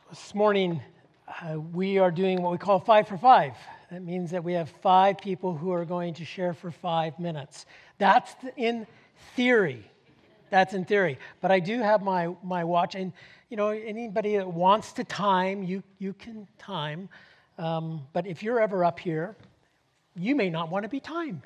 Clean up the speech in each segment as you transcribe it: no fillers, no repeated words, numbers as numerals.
This morning, we are doing what we call 5 for 5. That means that we have 5 people who are going to share for 5 minutes. That's in theory. That's in theory. But I do have my watch, and anybody that wants to time, you can time. But if you're ever up here, you may not want to be timed.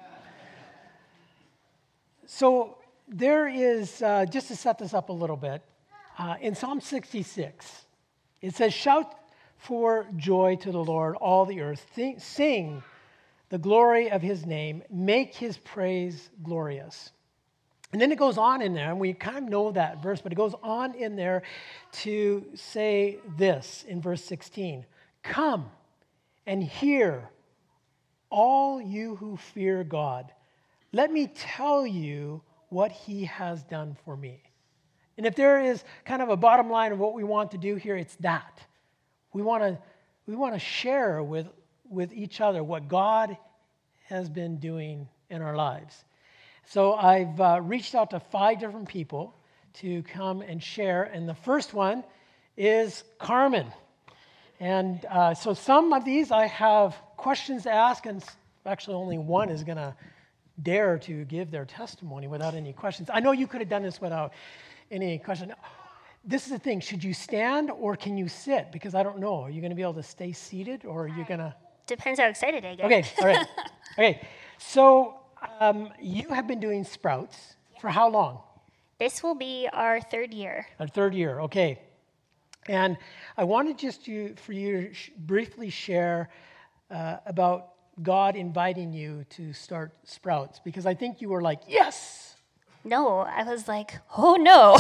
So there is, just to set this up a little bit, in Psalm 66, it says, "Shout for joy to the Lord, all the earth. Sing the glory of his name. Make his praise glorious." And then it goes on in there, and we kind of know that verse, but it goes on in there to say this in verse 16. "Come and hear, all you who fear God. Let me tell you what he has done for me." And if there is kind of a bottom line of what we want to do here, it's that. We want to share with each other what God has been doing in our lives. So I've reached out to 5 different people to come and share, and the first one is Carmen. And so some of these I have questions to ask, and actually only one is going to dare to give their testimony without any questions. I know you could have done this without any question. This is the thing. Should you stand or can you sit? Because I don't know. Are you going to be able to stay seated or are you going to? Depends how excited I get. Okay, all right. Okay, so you have been doing Sprouts for how long? This will be our 3rd year. Our 3rd year, okay. And I wanted just for you to briefly share about God inviting you to start Sprouts, because I think you were like, yes. No, I was like, oh no.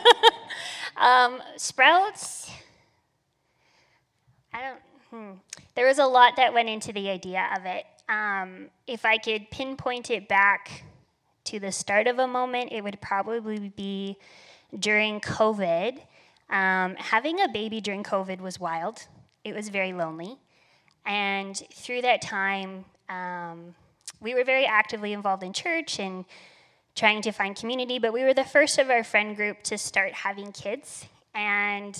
Sprouts, there was a lot that went into the idea of it. If I could pinpoint it back to the start of a moment, it would probably be during COVID. Having a baby during COVID was wild. It was very lonely. And through that time, we were very actively involved in church and trying to find community, but we were the first of our friend group to start having kids. And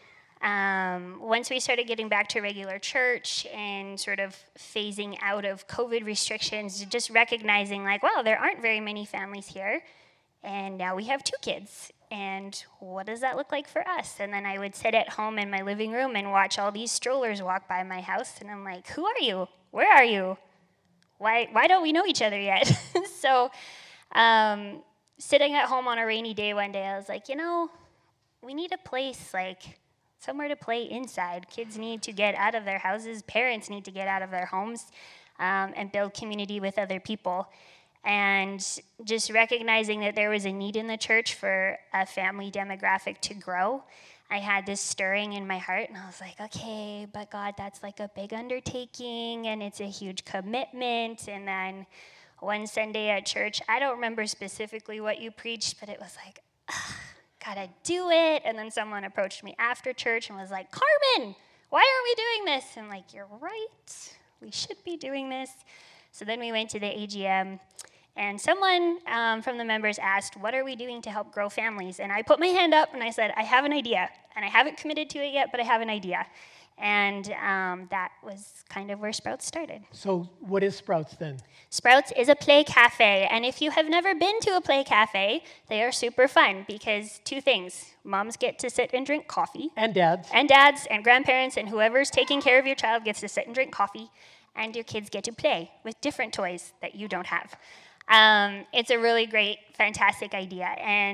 once we started getting back to regular church and sort of phasing out of COVID restrictions, just recognizing like, wow, there aren't very many families here, and now we have 2 kids. And what does that look like for us? And then I would sit at home in my living room and watch all these strollers walk by my house, and I'm like, who are you? Where are you? Why don't we know each other yet? So sitting at home on a rainy day one day, I was like, we need a place, like somewhere to play inside. Kids need to get out of their houses. Parents need to get out of their homes and build community with other people. And just recognizing that there was a need in the church for a family demographic to grow, I had this stirring in my heart, and I was like, okay, but God, that's like a big undertaking, and it's a huge commitment. And then one Sunday at church, I don't remember specifically what you preached, but it was like, gotta do it. And then someone approached me after church and was like, Carmen, why aren't we doing this? I'm like, you're right, we should be doing this. So then we went to the AGM, and someone from the members asked, what are we doing to help grow families? And I put my hand up and I said, I have an idea. And I haven't committed to it yet, but I have an idea. And that was kind of where Sprouts started. So what is Sprouts then? Sprouts is a play cafe. And if you have never been to a play cafe, they are super fun because 2 things. Moms get to sit and drink coffee. And dads. And dads and grandparents and whoever's taking care of your child gets to sit and drink coffee. And your kids get to play with different toys that you don't have. It's a really great, fantastic idea.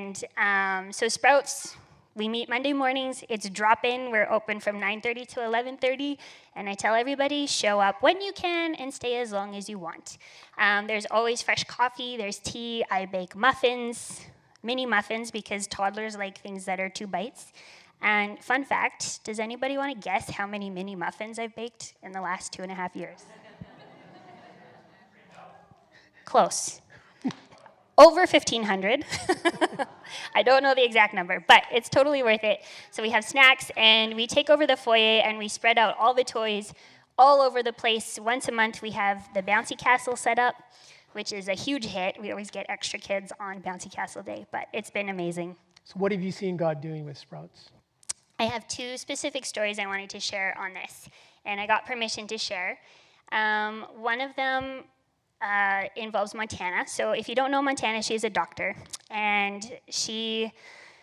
And so Sprouts, we meet Monday mornings. It's drop-in. We're open from 9:30 to 11:30. And I tell everybody, show up when you can and stay as long as you want. There's always fresh coffee. There's tea. I bake muffins, mini muffins, because toddlers like things that are 2 bites. And fun fact, does anybody want to guess how many mini muffins I've baked in the last 2.5 years? Close. Over 1,500. I don't know the exact number, but it's totally worth it. So we have snacks, and we take over the foyer, and we spread out all the toys all over the place. Once a month, we have the Bouncy Castle set up, which is a huge hit. We always get extra kids on Bouncy Castle Day, but it's been amazing. So what have you seen God doing with Sprouts? I have two specific stories I wanted to share on this, and I got permission to share. One of them involves Montana. So if you don't know Montana, she's a doctor, and she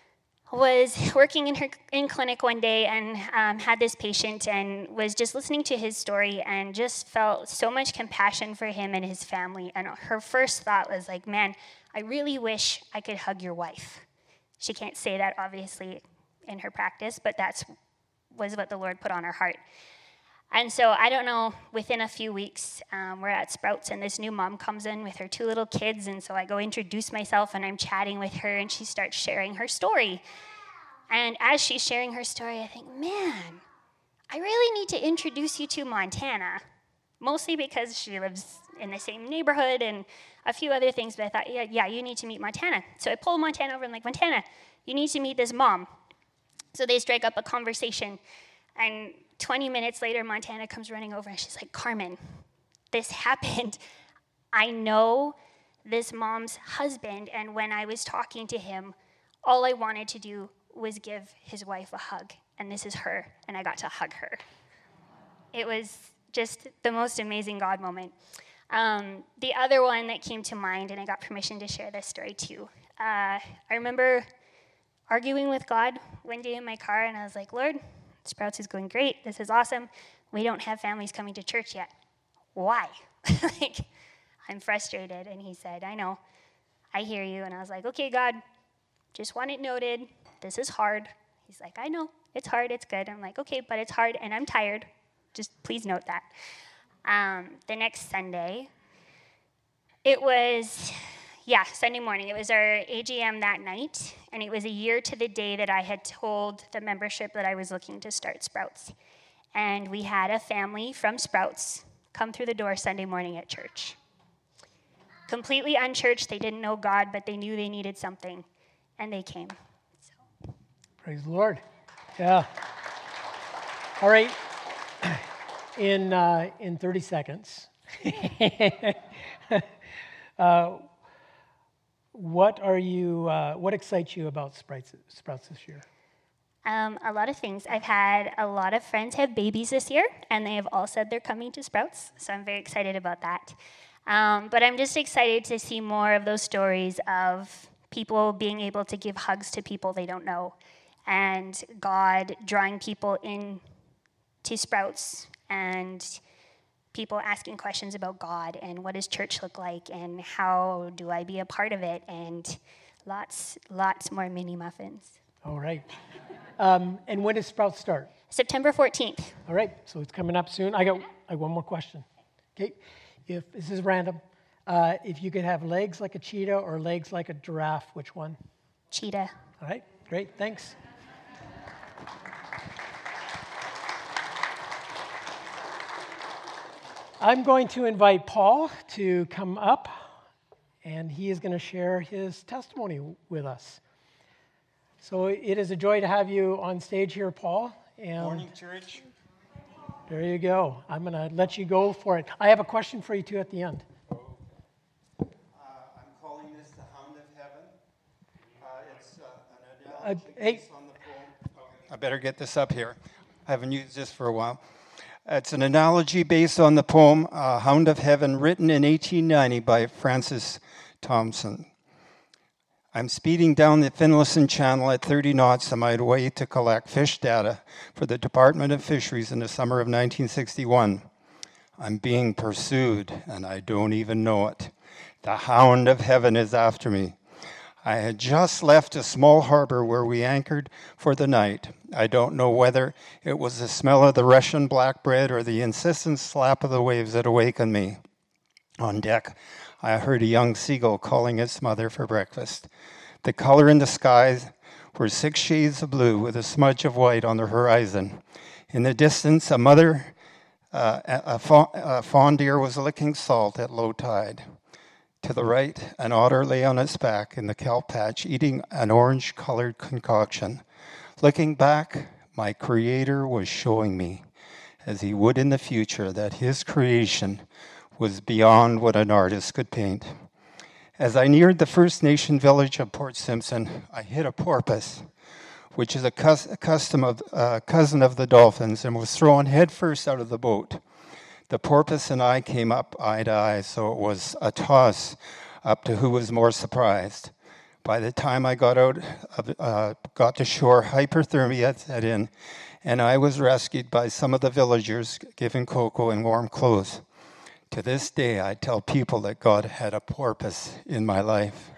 was working in clinic one day and had this patient and was just listening to his story and just felt so much compassion for him and his family. And her first thought was like, man, I really wish I could hug your wife. She can't say that, obviously, in her practice, but was what the Lord put on her heart. And so, I don't know, within a few weeks, we're at Sprouts, and this new mom comes in with her two little kids, and so I go introduce myself, and I'm chatting with her, and she starts sharing her story. And as she's sharing her story, I think, man, I really need to introduce you to Montana, mostly because she lives in the same neighborhood and a few other things, but I thought, yeah, you need to meet Montana. So I pull Montana over and I'm like, Montana, you need to meet this mom. So they strike up a conversation, and 20 minutes later, Montana comes running over, and she's like, Carmen, this happened. I know this mom's husband, and when I was talking to him, all I wanted to do was give his wife a hug, and this is her, and I got to hug her. It was just the most amazing God moment. The other one that came to mind, and I got permission to share this story too, I remember arguing with God one day in my car, and I was like, Lord, Sprouts is going great. This is awesome. We don't have families coming to church yet. Why? Like, I'm frustrated. And he said, I know. I hear you. And I was like, okay, God, just want it noted. This is hard. He's like, I know. It's hard. It's good. I'm like, okay, but it's hard, and I'm tired. Just please note that. The next Sunday, it was, Sunday morning. It was our AGM that night, and it was a year to the day that I had told the membership that I was looking to start Sprouts. And we had a family from Sprouts come through the door Sunday morning at church. Completely unchurched. They didn't know God, but they knew they needed something, and they came. So. Praise the Lord. Yeah. All right. In 30 seconds, what excites you about Sprouts this year? A lot of things. I've had a lot of friends have babies this year, and they have all said they're coming to Sprouts, so I'm very excited about that. But I'm just excited to see more of those stories of people being able to give hugs to people they don't know, and God drawing people in to Sprouts, and people asking questions about God, and what does church look like, and how do I be a part of it, and lots more mini muffins. All right. And when does Sprouts start? September 14th. All right, so it's coming up soon. I got one more question. Okay, if this is random, if you could have legs like a cheetah or legs like a giraffe, which one? Cheetah. All right, great, thanks. I'm going to invite Paul to come up, and he is going to share his testimony with us. So it is a joy to have you on stage here, Paul. And morning, church. There you go. I'm going to let you go for it. I have a question for you, too, at the end. I'm calling this the Hound of Heaven. It's an analogy based on the poem. I better get this up here. I haven't used this for a while. It's an analogy based on the poem Hound of Heaven, written in 1890 by Francis Thompson. I'm speeding down the Finlayson Channel at 30 knots on my way to collect fish data for the Department of Fisheries in the summer of 1961. I'm being pursued, and I don't even know it. The Hound of Heaven is after me. I had just left a small harbor where we anchored for the night. I don't know whether it was the smell of the Russian black bread or the insistent slap of the waves that awakened me. On deck, I heard a young seagull calling its mother for breakfast. The color in the skies were 6 shades of blue with a smudge of white on the horizon. In the distance, a fawn deer was licking salt at low tide. To the right, an otter lay on its back in the kelp patch, eating an orange-colored concoction. Looking back, my Creator was showing me, as He would in the future, that His creation was beyond what an artist could paint. As I neared the First Nation village of Port Simpson, I hit a porpoise which is a cousin of the dolphins, and was thrown headfirst out of the boat. The porpoise and I came up eye to eye, so it was a toss up to who was more surprised. By the time I got to shore, hypothermia set in, and I was rescued by some of the villagers, given cocoa and warm clothes. To this day, I tell people that God had a porpoise in my life.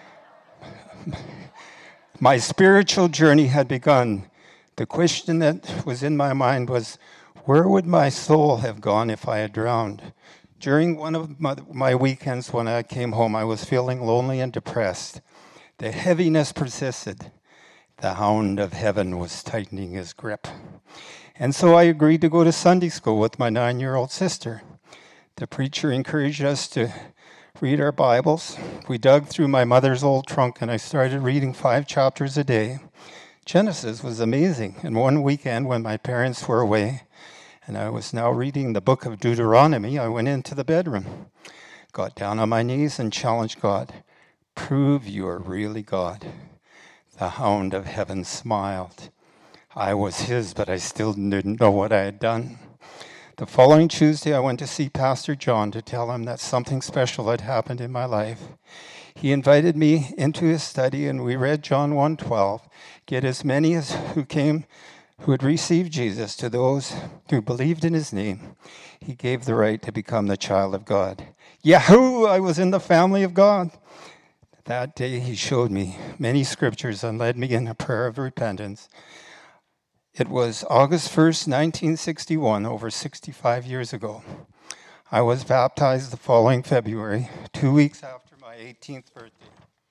My spiritual journey had begun. The question that was in my mind was, where would my soul have gone if I had drowned? During one of my weekends when I came home, I was feeling lonely and depressed. The heaviness persisted. The hound of heaven was tightening his grip. And so I agreed to go to Sunday school with my 9-year-old sister. The preacher encouraged us to read our Bibles. We dug through my mother's old trunk, and I started reading 5 chapters a day. Genesis was amazing. And one weekend when my parents were away, and I was now reading the book of Deuteronomy, I went into the bedroom, got down on my knees and challenged God, prove you are really God. The hound of heaven smiled. I was his, but I still didn't know what I had done. The following Tuesday, I went to see Pastor John to tell him that something special had happened in my life. He invited me into his study, and we read John 1:12. Get as many as who had received Jesus, to those who believed in his name, he gave the right to become the child of God. Yahoo! I was in the family of God. That day, he showed me many scriptures and led me in a prayer of repentance. It was August 1st, 1961, over 65 years ago. I was baptized the following February, 2 weeks after my 18th birthday.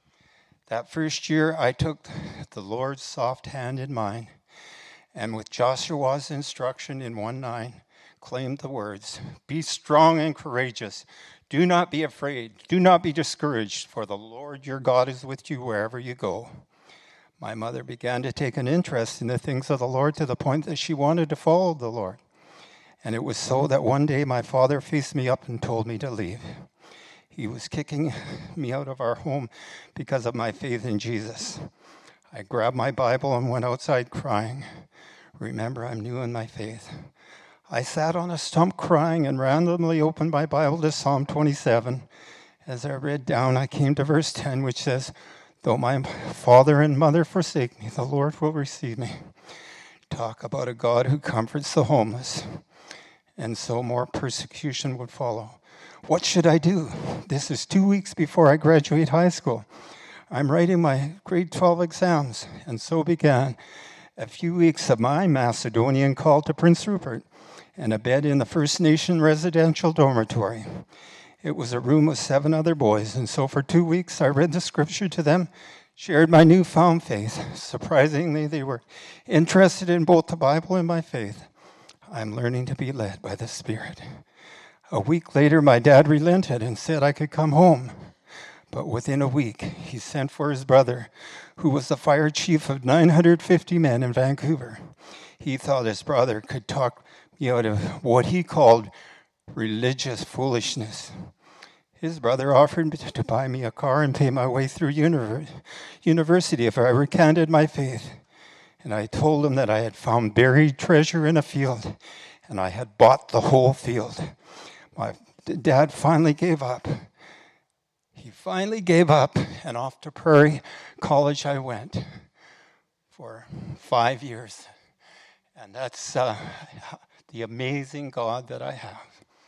That first year, I took the Lord's soft hand in mine, and with Joshua's instruction in 1:9, claimed the words, be strong and courageous. Do not be afraid. Do not be discouraged, for the Lord your God is with you wherever you go. My mother began to take an interest in the things of the Lord to the point that she wanted to follow the Lord. And it was so that one day my father faced me up and told me to leave. He was kicking me out of our home because of my faith in Jesus. I grabbed my Bible and went outside crying. Remember, I'm new in my faith. I sat on a stump crying and randomly opened my Bible to Psalm 27. As I read down, I came to verse 10, which says, though my father and mother forsake me, the Lord will receive me. Talk about a God who comforts the homeless. And so more persecution would follow. What should I do? This is 2 weeks before I graduate high school. I'm writing my grade 12 exams, and so began a few weeks of my Macedonian call to Prince Rupert and a bed in the First Nation residential dormitory. It was a room with 7 other boys, and so for 2 weeks I read the scripture to them, shared my newfound faith. Surprisingly, they were interested in both the Bible and my faith. I'm learning to be led by the Spirit. A week later, my dad relented and said I could come home. But within a week, he sent for his brother, who was the fire chief of 950 men in Vancouver. He thought his brother could talk me out of what he called religious foolishness. His brother offered to buy me a car and pay my way through university if I recanted my faith. And I told him that I had found buried treasure in a field, and I had bought the whole field. My dad finally gave up. He finally gave up, and off to Prairie College I went for 5 years. And that's the amazing God that I have.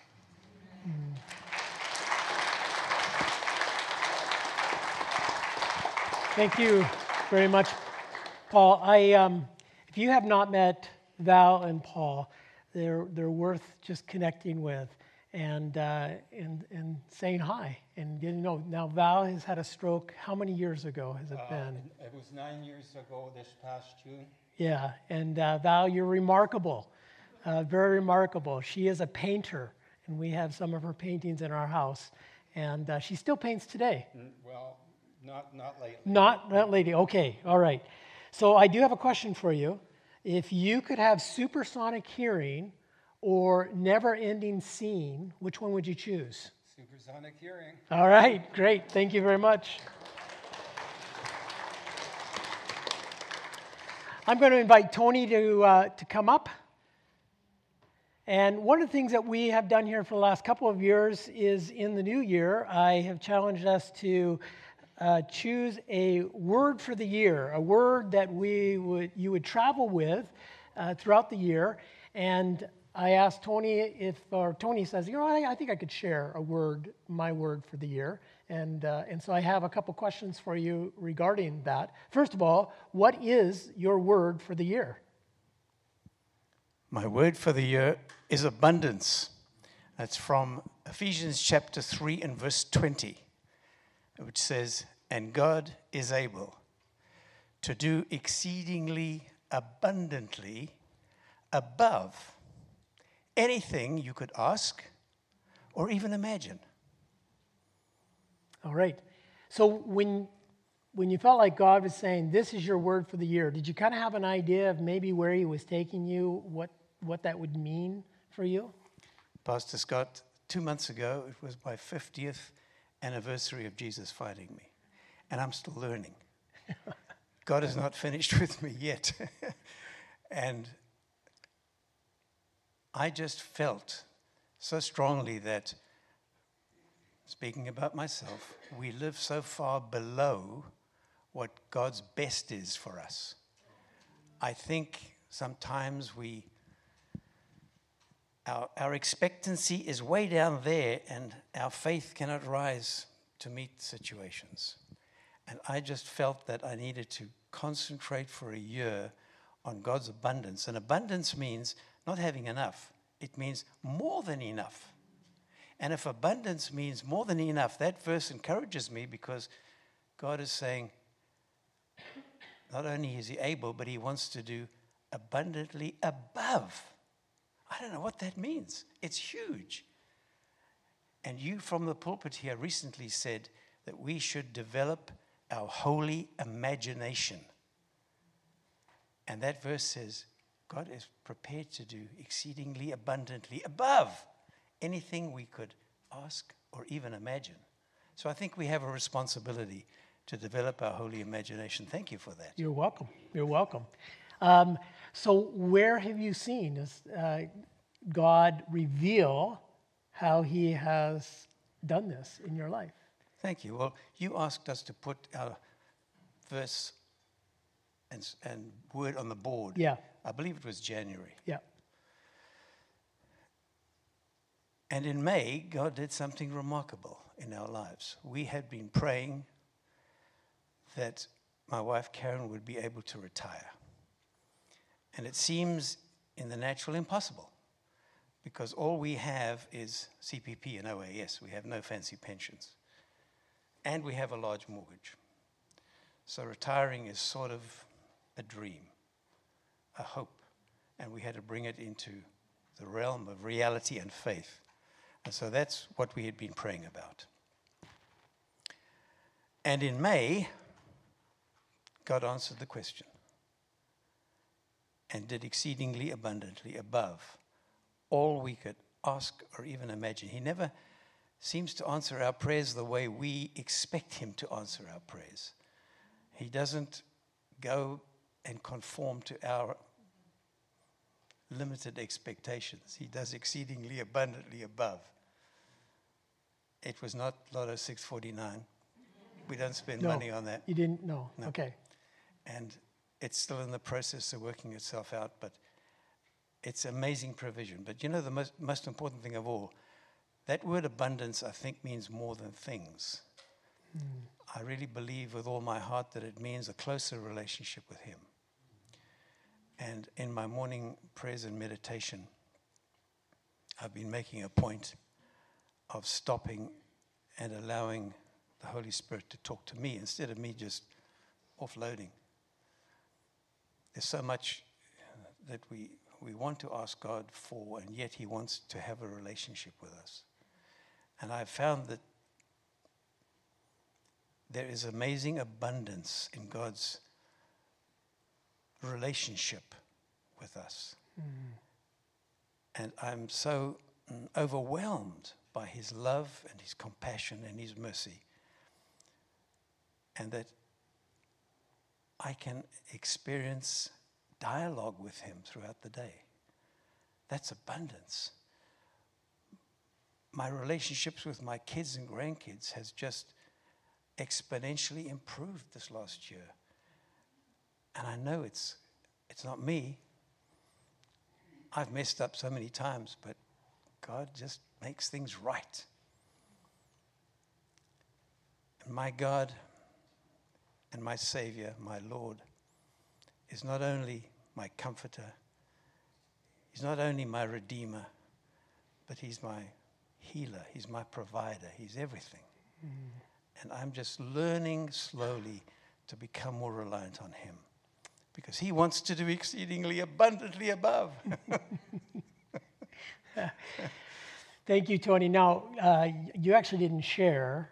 Thank you very much, Paul. If you have not met Val and Paul, they're worth just connecting with and saying hi and getting to know. Now, Val has had a stroke. How many years ago has it been? It was 9 years ago this past June. Yeah, and Val, you're remarkable, very remarkable. She is a painter, and we have some of her paintings in our house, and she still paints today. Well, not lately. Not lately. Okay, all right. So I do have a question for you. If you could have supersonic hearing or never-ending seeing, which one would you choose? Supersonic hearing. All right, great. Thank you very much. I'm going to invite Tony to come up. And one of the things that we have done here for the last couple of years is in the new year, I have challenged us to choose a word for the year, a word that you would travel with throughout the year. And I asked Tony Tony says, I think I could share a word, my word for the year. And so I have a couple questions for you regarding that. First of all, what is your word for the year? My word for the year is abundance. That's from Ephesians chapter 3 and verse 20, which says, "And God is able to do exceedingly abundantly above anything you could ask or even imagine." All right. So when you felt like God was saying, this is your word for the year, did you kind of have an idea of maybe where he was taking you, what that would mean for you? Pastor Scott, 2 months ago, it was my 50th anniversary of Jesus finding me. And I'm still learning. God is not finished with me yet. And I just felt so strongly that, speaking about myself, we live so far below what God's best is for us. I think sometimes our expectancy is way down there, and our faith cannot rise to meet situations. And I just felt that I needed to concentrate for a year on God's abundance. And abundance means not having enough. It means more than enough. And if abundance means more than enough, that verse encourages me, because God is saying, not only is he able, but he wants to do abundantly above. I don't know what that means. It's huge. And you from the pulpit here recently said that we should develop our holy imagination. And that verse says, God is prepared to do exceedingly abundantly above anything we could ask or even imagine. So I think we have a responsibility to develop our holy imagination. Thank you for that. You're welcome. You're welcome. So where have you seen God reveal how he has done this in your life? Thank you. Well, you asked us to put our verse and word on the board. Yeah. I believe it was January. Yeah. And in May, God did something remarkable in our lives. We had been praying that my wife Karen would be able to retire. And it seems in the natural impossible, because all we have is CPP and OAS. We have no fancy pensions. And we have a large mortgage. So retiring is sort of a dream, a hope. And we had to bring it into the realm of reality and faith. And so that's what we had been praying about. And in May, God answered the question and did exceedingly abundantly above all we could ask or even imagine. He never seems to answer our prayers the way we expect him to answer our prayers. He doesn't go and conform to our limited expectations. He does exceedingly abundantly above. It was not Lotto 649. We don't spend money on that. You didn't? No. Okay. And it's still in the process of working itself out, but it's amazing provision. But you know, the most important thing of all, that word abundance, I think, means more than things. I really believe with all my heart that it means a closer relationship with him. And in my morning prayers and meditation, I've been making a point of stopping and allowing the Holy Spirit to talk to me instead of me just offloading. There's so much that we want to ask God for, and yet he wants to have a relationship with us. And I've found that there is amazing abundance in God's relationship with us. And I'm so overwhelmed by his love and his compassion and his mercy. And that I can experience dialogue with him throughout the day. That's abundance. My relationships with my kids and grandkids has just exponentially improved this last year. And I know it's not me. I've messed up so many times, but God just makes things right. And my God and my Savior, my Lord, is not only my comforter, He's not only my redeemer, but He's my healer, He's my provider, He's everything. And I'm just learning slowly to become more reliant on Him, because He wants to do exceedingly abundantly above. Thank you, Tony. Now, you actually didn't share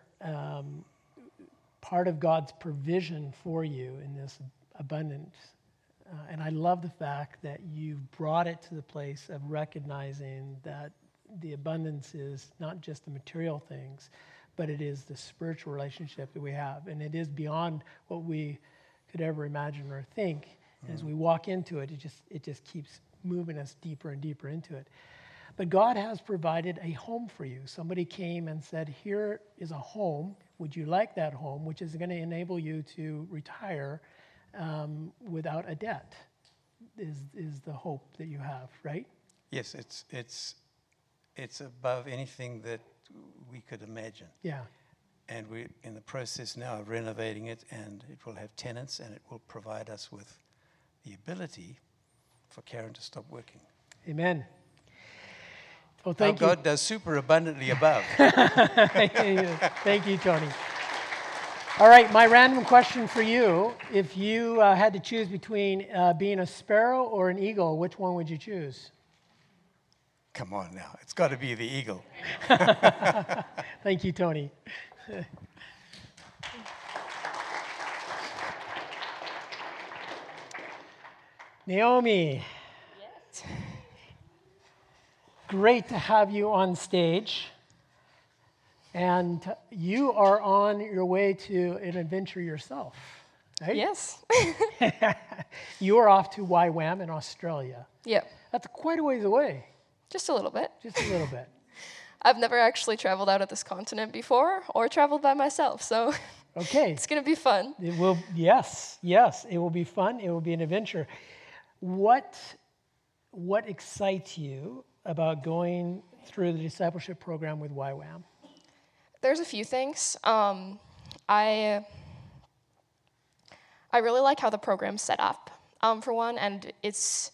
part of God's provision for you in this abundance. And I love the fact that you brought it to the place of recognizing that the abundance is not just the material things, but it is the spiritual relationship that we have. And it is beyond what we could ever imagine or think. And as we walk into it, it just keeps moving us deeper and deeper into it. But God has provided a home for you. Somebody came and said, here is a home. Would you like that home? Which is going to enable you to retire without a debt, is the hope that you have, right? Yes, it's above anything that we could imagine. Yeah. And we're in the process now of renovating it, and it will have tenants, and it will provide us with the ability for Karen to stop working. Amen. Well, thank you. God does super abundantly above. Thank you, Tony. All right, my random question for you. If you had to choose between being a sparrow or an eagle, which one would you choose? Come on now. It's got to be the eagle. Thank you, Tony. Naomi. Yes. Great to have you on stage. And you are on your way to an adventure yourself, right? Yes. You are off to YWAM in Australia. Yep. That's quite a ways away. Just a little bit. Just a little bit. I've never actually traveled out of this continent before or traveled by myself, so Okay. it's going to be fun. It will, yes, it will be fun. It will be an adventure. What excites you about going through the discipleship program with YWAM? There's a few things. I really like how the program's set up, for one, and it's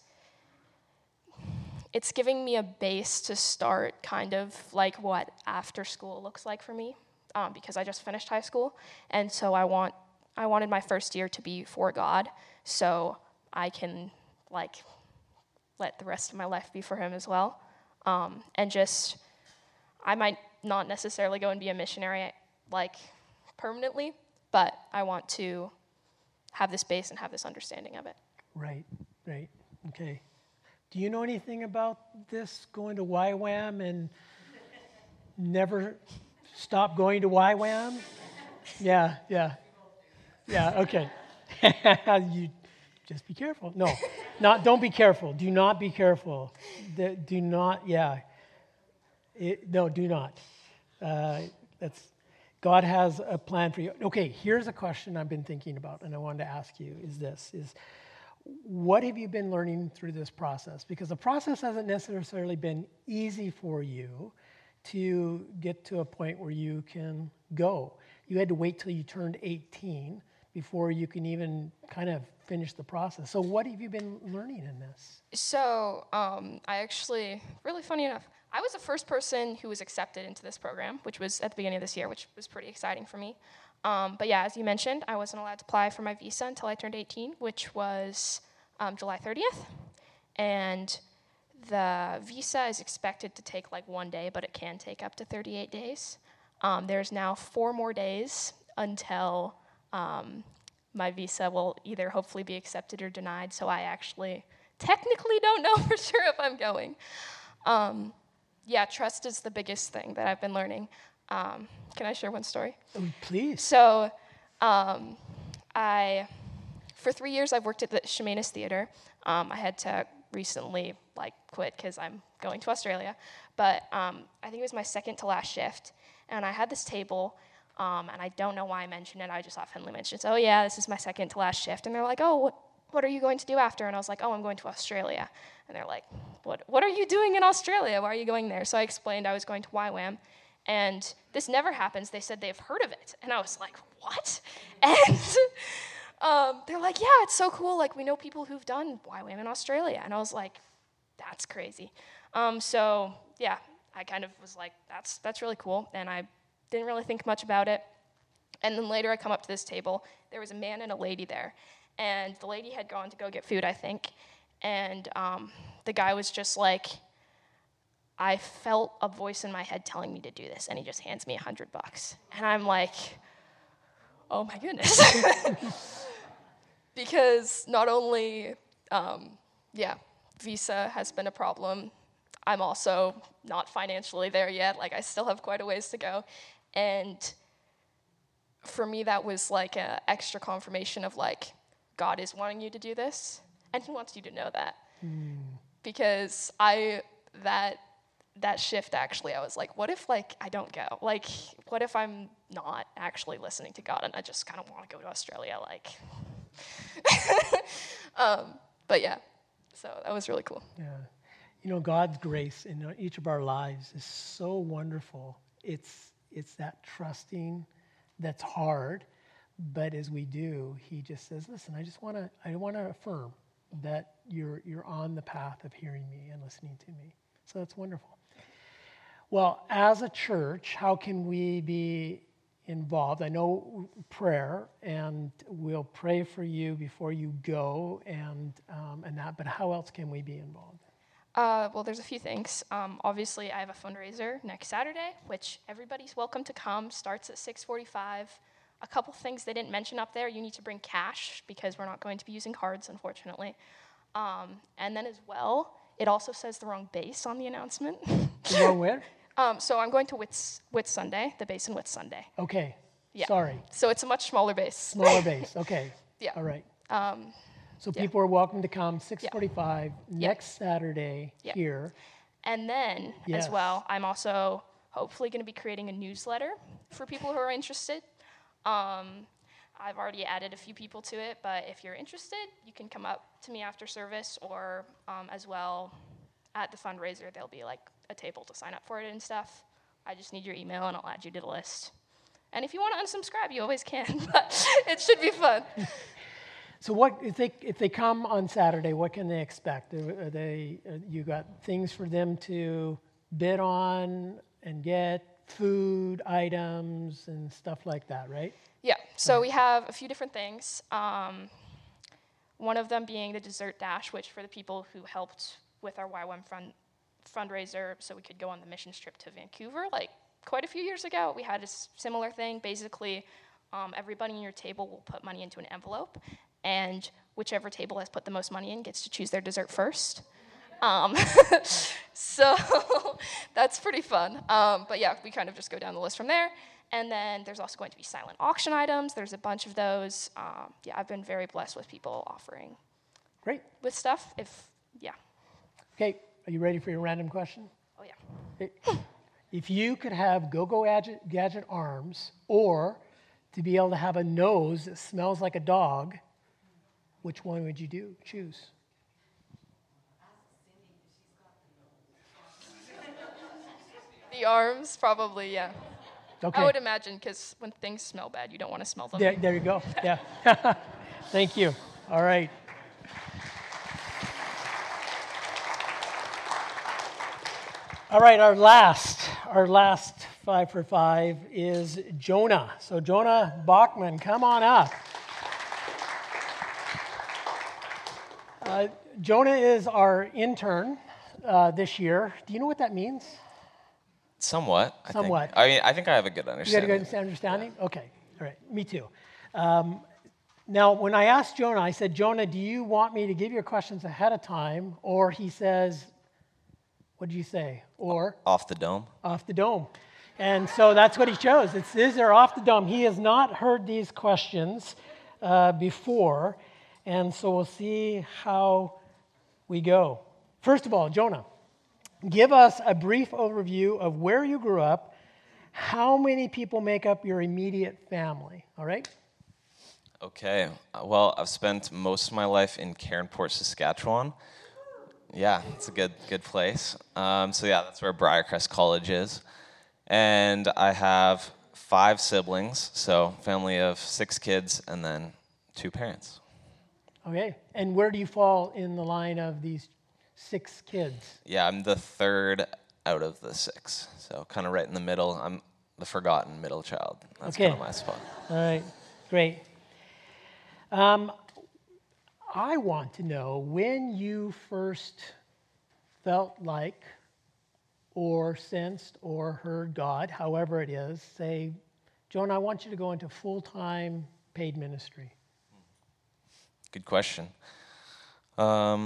giving me a base to start kind of like what after school looks like for me, because I just finished high school, and so I wanted my first year to be for God, so I can like let the rest of my life be for Him as well, and just I might not necessarily go and be a missionary like permanently, but I want to have this base and have this understanding of it. Right. Okay. Do you know anything about this, going to YWAM and never stop going to YWAM? Yeah, okay. You just be careful. No, don't be careful. Do not be careful. Do not, no, do not. God has a plan for you. Okay, here's a question I've been thinking about, and I wanted to ask you is what have you been learning through this process? Because the process hasn't necessarily been easy for you to get to a point where you can go. You had to wait till you turned 18 before you can even kind of finish the process. So what have you been learning in this? So I actually, really funny enough, I was the first person who was accepted into this program, which was at the beginning of this year, which was pretty exciting for me. But yeah, as you mentioned, I wasn't allowed to apply for my visa until I turned 18, which was July 30th. And the visa is expected to take like 1 day, but it can take up to 38 days. There's now 4 more days until my visa will either hopefully be accepted or denied, so I actually technically don't know for sure if I'm going. Trust is the biggest thing that I've been learning. Can I share one story? Oh, please. So, for 3 years, I've worked at the Chemainus Theater, I had to recently quit because I'm going to Australia. But I think it was my second to last shift, and I had this table, and I don't know why I mentioned it. I just offhandedly mentioned it. So, oh yeah, this is my second to last shift. And they're like, oh, what are you going to do after? And I was like, oh, I'm going to Australia. And they're like, what are you doing in Australia? Why are you going there? So I explained I was going to YWAM. And this never happens. They said they've heard of it. And I was like, what? And they're like, yeah, it's so cool. We know people who've done YWAM in Australia. And I was like, that's crazy. So, yeah, I kind of was like, that's really cool. And I didn't really think much about it. And then later I come up to this table. There was a man and a lady there. And the lady had gone to go get food, I think. And the guy was just like, I felt a voice in my head telling me to do this, and he just hands me $100. And I'm like, oh my goodness. Because not only, visa has been a problem, I'm also not financially there yet. I still have quite a ways to go. And for me, that was an extra confirmation of God is wanting you to do this, and he wants you to know that. Because that shift, actually, I was like, what if, I don't go? What if I'm not actually listening to God and I just kind of want to go to Australia, But yeah, so that was really cool. Yeah. God's grace in each of our lives is so wonderful. It's that trusting that's hard, but as we do, he just says, listen, I want to affirm that you're on the path of hearing me and listening to me. So that's wonderful. Well, as a church, how can we be involved? I know prayer, and we'll pray for you before you go, and that. But how else can we be involved? Well, there's a few things. Obviously, I have a fundraiser next Saturday, which everybody's welcome to come. Starts at 6:45. A couple things they didn't mention up there. You need to bring cash because we're not going to be using cards, unfortunately. And then as well, it also says the wrong base on the announcement. The wrong where? So I'm going to Whitsunday, the base in Whitsunday. Okay. Yeah. Sorry. So it's a much smaller base. Smaller base. Okay. Yeah. All right. So yeah. people are welcome to come 6:45 next Saturday here. And then Yes. as well, I'm also hopefully going to be creating a newsletter for people who are interested. I've already added a few people to it, but if you're interested, you can come up to me after service, or as well at the fundraiser, there'll be a table to sign up for it and stuff. I just need your email and I'll add you to the list. And if you want to unsubscribe, you always can, but it should be fun. So what if they come on Saturday? What can they expect? You got things for them to bid on and get, food items and stuff like that, right? Yeah. So we have a few different things. One of them being the dessert dash, which for the people who helped with our YWAM fundraiser, so we could go on the missions trip to Vancouver, quite a few years ago, we had a similar thing. Basically, everybody in your table will put money into an envelope, and whichever table has put the most money in gets to choose their dessert first. So that's pretty fun. But yeah, we kind of just go down the list from there. And then there's also going to be silent auction items. There's a bunch of those. I've been very blessed with people offering. Great. With stuff. Okay, are you ready for your random question? Oh, yeah. If you could have Go-Go Gadget arms or to be able to have a nose that smells like a dog, which one would you choose? The arms, probably, yeah. Okay. I would imagine, because when things smell bad, you don't want to smell them. There you go. Yeah. Thank you. All right. All right, our last 5 for 5 is Jonah. So Jonah Bachman, come on up. Jonah is our intern this year. Do you know what that means? Somewhat. Somewhat. I think I have a good understanding. You got a good understanding? Okay. All right. Me too. Now, when I asked Jonah, I said, Jonah, do you want me to give your questions ahead of time? Or he says, what did you say? Or? Off the dome. Off the dome. And so that's what he chose. These are off the dome. He has not heard these questions before. And so we'll see how we go. First of all, Jonah, give us a brief overview of where you grew up, how many people make up your immediate family, all right? Okay. Well, I've spent most of my life in Cairnport, Saskatchewan. Yeah, it's a good place. So yeah, that's where Briarcrest College is. And I have 5 siblings, so family of 6 kids and then 2 parents. Okay, and where do you fall in the line of these 6 kids? Yeah, I'm the 3rd out of the 6, so kind of right in the middle. I'm the forgotten middle child. That's kind of my spot. All right, great. I want to know when you first felt like or sensed or heard God, however it is, say, Jonah, I want you to go into full-time paid ministry. Good question. I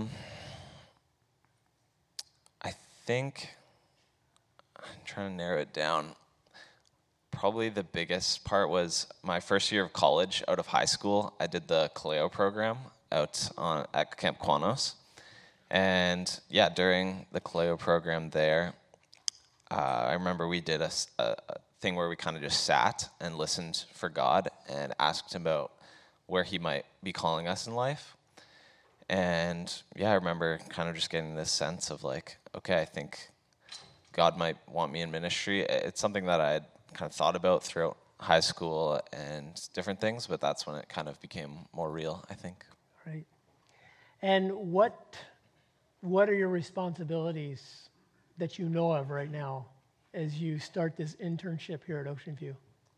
think, I'm trying to narrow it down. Probably the biggest part was my first year of college out of high school. I did the Kaleo program at Camp Quanos. And yeah, during the Kaleo program there, I remember we did a thing where we kind of just sat and listened for God and asked him about where he might be calling us in life. And yeah, I remember kind of just getting this sense of like, okay, I think God might want me in ministry. It's something that I had kind of thought about throughout high school and different things, but that's when it kind of became more real, I think. Right. And what are your responsibilities that you know of right now as you start this internship here at Ocean View?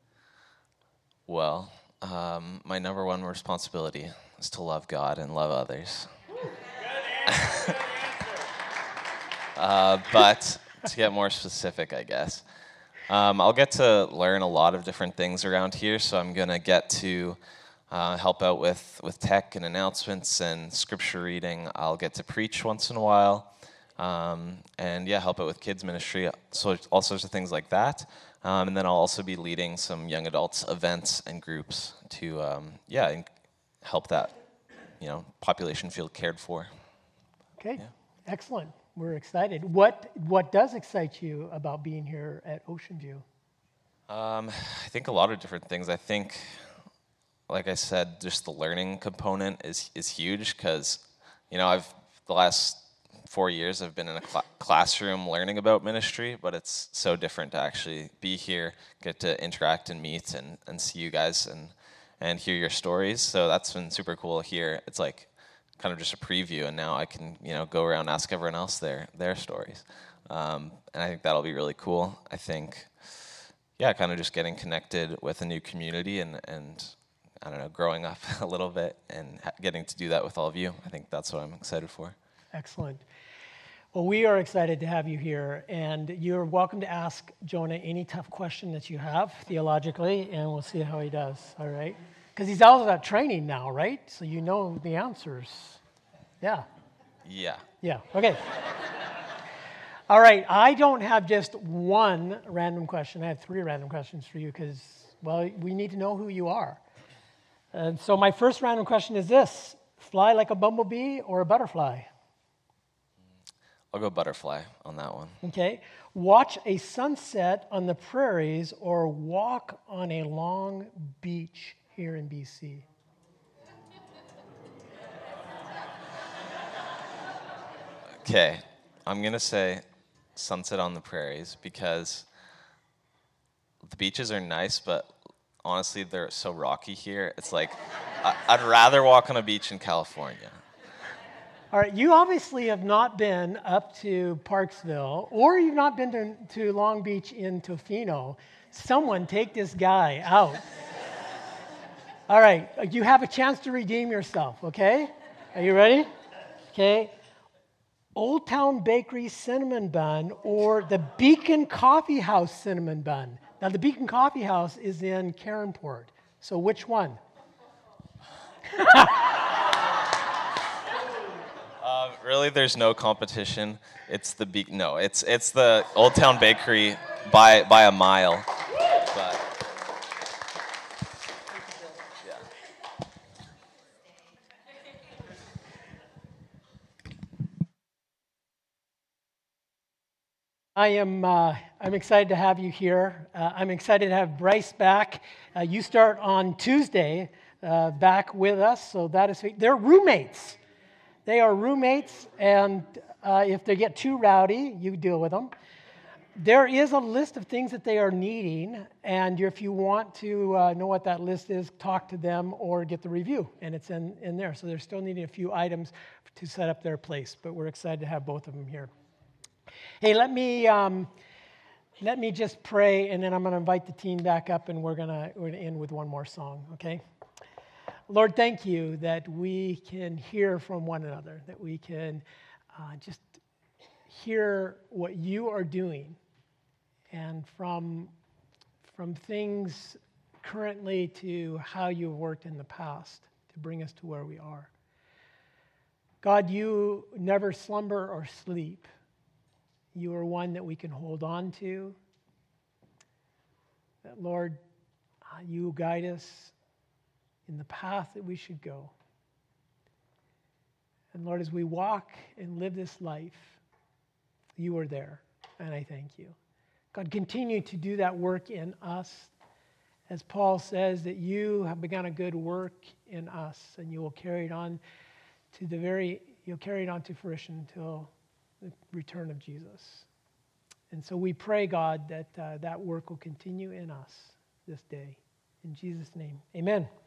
Well, my number one responsibility is to love God and love others. But to get more specific, I guess, I'll get to learn a lot of different things around here, so I'm going to get to help out with tech and announcements and scripture reading. I'll get to preach once in a while, and yeah, help out with kids ministry, so all sorts of things like that. And then I'll also be leading some young adults events and groups to help that population feel cared for. Okay, yeah. Excellent. We're excited. What does excite you about being here at Ocean View? I think a lot of different things. I think, like I said, just the learning component is huge because, the last 4 years I've been in a classroom learning about ministry, but it's so different to actually be here, get to interact and meet and see you guys and hear your stories. So that's been super cool here. It's like kind of just a preview, and now I can go around and ask everyone else their stories. And I think that'll be really cool. I think, kind of just getting connected with a new community and I don't know, growing up a little bit and getting to do that with all of you. I think that's what I'm excited for. Excellent. Well, we are excited to have you here, and you're welcome to ask Jonah any tough question that you have theologically, and we'll see how he does, all right? Because he's also got training now, right? So you know the answers. Yeah. Yeah. Yeah, okay. All right, I don't have just one random question. I have 3 random questions for you because, well, we need to know who you are. And so my first random question is this: fly like a bumblebee or a butterfly? I'll go butterfly on that one. Okay. Watch a sunset on the prairies or walk on a long beach here in BC? Okay. I'm going to say sunset on the prairies because the beaches are nice, but honestly, they're so rocky here. It's like, I'd rather walk on a beach in California. All right, you obviously have not been up to Parksville, or you've not been to Long Beach in Tofino. Someone take this guy out. All right, you have a chance to redeem yourself, okay? Are you ready? Okay. Old Town Bakery cinnamon bun or the Beacon Coffee House cinnamon bun. Now, the Beacon Coffee House is in Cairnport, so which one? Really, there's no competition. It's the it's the Old Town Bakery by a mile. But I'm excited to have you here. I'm excited to have Bryce back. You start on Tuesday back with us, so that is they're roommates. They are roommates, and if they get too rowdy, you deal with them. There is a list of things that they are needing, and if you want to know what that list is, talk to them or get the review, and it's in there. So they're still needing a few items to set up their place, but we're excited to have both of them here. Hey, let me just pray, and then I'm going to invite the team back up, and we're going to end with one more song, okay? Lord, thank you that we can hear from one another, that we can just hear what you are doing, and from things currently to how you've worked in the past to bring us to where we are. God, you never slumber or sleep. You are one that we can hold on to. That, Lord, you guide us in the path that we should go. And Lord, as we walk and live this life, you are there, and I thank you. God, continue to do that work in us. As Paul says, that you have begun a good work in us, and you will carry it on to fruition until the return of Jesus. And so we pray, God, that that work will continue in us this day. In Jesus' name, amen.